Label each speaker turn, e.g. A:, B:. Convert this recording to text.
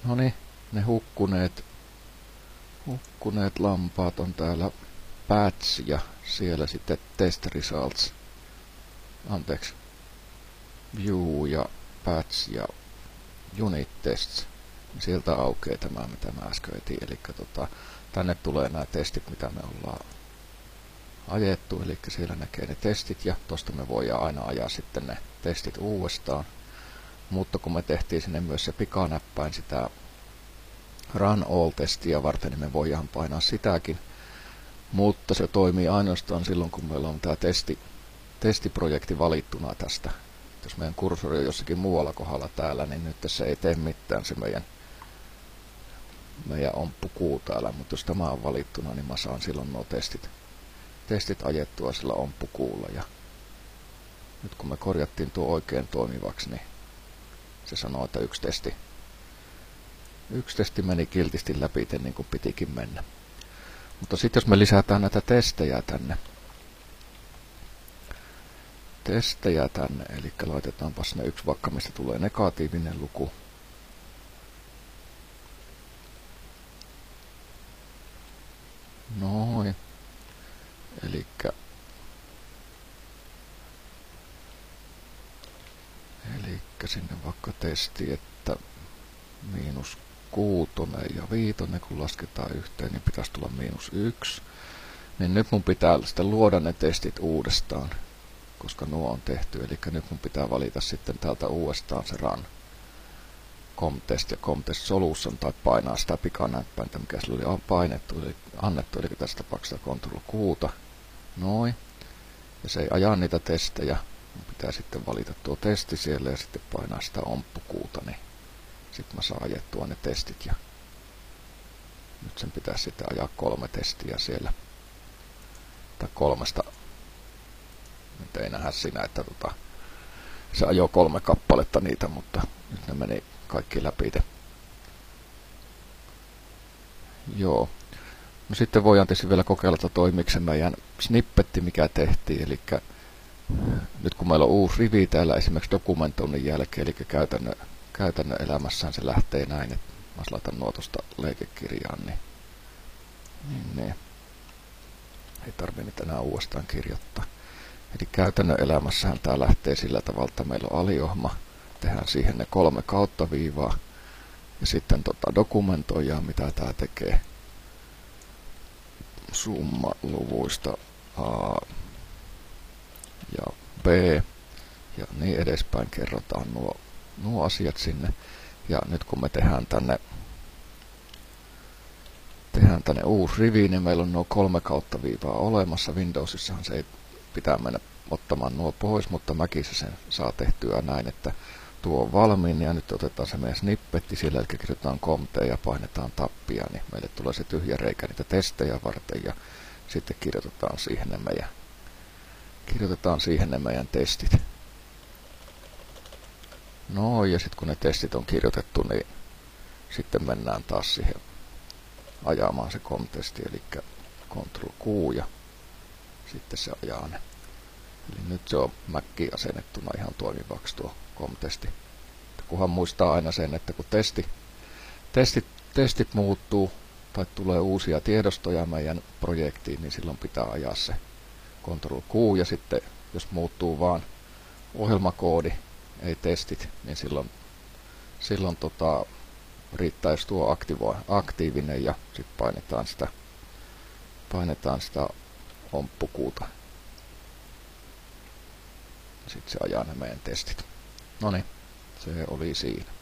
A: Noniin, ne hukkuneet lampaat on täällä patch ja siellä sitten test results. Anteeksi. View ja patch ja unit tests. Sieltä aukeaa tämä, mitä mä äsken etin. Eli tänne tulee nämä testit, mitä me ollaan ajettu. Eli siellä näkee ne testit ja tosta me voidaan aina ajaa sitten ne testit uudestaan. Mutta kun me tehtiin sinne myös se pikanäppäin sitä run all-testiä varten, niin me voidaan painaa sitäkin. Mutta se toimii ainoastaan silloin, kun meillä on tämä testiprojekti valittuna tästä. Jos meidän kursori on jossakin muualla kohdalla täällä, niin nyt se ei tee mitään se meidän omppukuu täällä. Mutta jos tämä on valittuna, niin mä saan silloin nuo testit ajettua sillä omppukuulla. Ja nyt kun me korjattiin tuo oikein toimivaksi, niin se sanoo, että yksi testi meni kiltisti läpi, niin kuin pitikin mennä. Mutta sitten jos me lisätään näitä testejä tänne, eli laitetaanpas ne yksi vaikka, mistä tulee negatiivinen luku. Noin. Elikkä sinne vaikka testi, että -6 ja 5, kun lasketaan yhteen, niin pitäisi tulla -1. Niin nyt mun pitää sitten luoda ne testit uudestaan, koska nuo on tehty. Eli nyt mun pitää valita sitten täältä uudestaan se run comtest ja comtest solution, tai painaa sitä pikanäppäintä, mikä sillä oli painettu, eli annettu, eli tässä tapauksessa Ctrl+Q. Noin. Ja se ei aja niitä testejä. Mun pitää sitten valita tuo testi siellä ja sitten painaa sitä omppukuuta, niin sitten mä saan ajettua ne testit. Ja nyt sen pitäisi sitten ajaa 3 testiä siellä. Tai 3. Nyt ei nähdä siinä, että se ajoi 3 kappaletta niitä, mutta nyt ne meni kaikki läpi. Joo. No sitten voidaan tietysti vielä kokeilla, että toimiiko se meidän snippetti, mikä tehtiin. Eli nyt kun meillä on uusi rivi täällä esimerkiksi dokumentoinnin jälkeen, eli käytännön elämässään se lähtee näin, että mä laitan nuo tuosta leikekirjaan, niin ei tarvitse niitä enää uudestaan kirjoittaa. Eli käytännön elämässähän tämä lähtee sillä tavalla, että meillä on aliohma, tehdään siihen ne 3 kauttaviivaa, ja sitten dokumentoidaan, mitä tämä tekee. Summa luvuista A ja B ja niin edespäin, kerrotaan nuo asiat sinne. Ja nyt kun me tehdään tänne uusi rivi, niin meillä on nuo 3 kauttaviivaa olemassa. Windowsissahan se ei pitää mennä ottamaan nuo pois, mutta Macissa sen saa tehtyä näin, että tuo on valmiin ja nyt otetaan se meidän snippetti, siellä eli kirjoitetaan comte ja painetaan tappia, niin meille tulee se tyhjä reikä niitä testejä varten ja sitten kirjoitetaan siihen ne meidän testit. No ja sitten kun ne testit on kirjoitettu, niin sitten mennään taas siihen ajamaan se comtesti, eli Ctrl+Q ja sitten se ajaa ne. Eli nyt se on Maciin asennettuna ihan toimivaksi tuo comtesti. Kunhan muistaa aina sen, että kun testit muuttuu tai tulee uusia tiedostoja meidän projektiin, niin silloin pitää ajaa se Ctrl+Q ja sitten jos muuttuu vaan ohjelmakoodi, ei testit, niin silloin riittää, jos tuo aktiivinen ja sitten painetaan sitä omppukuuta. Sitten se ajaa ne meidän testit. Noniin, se oli siinä.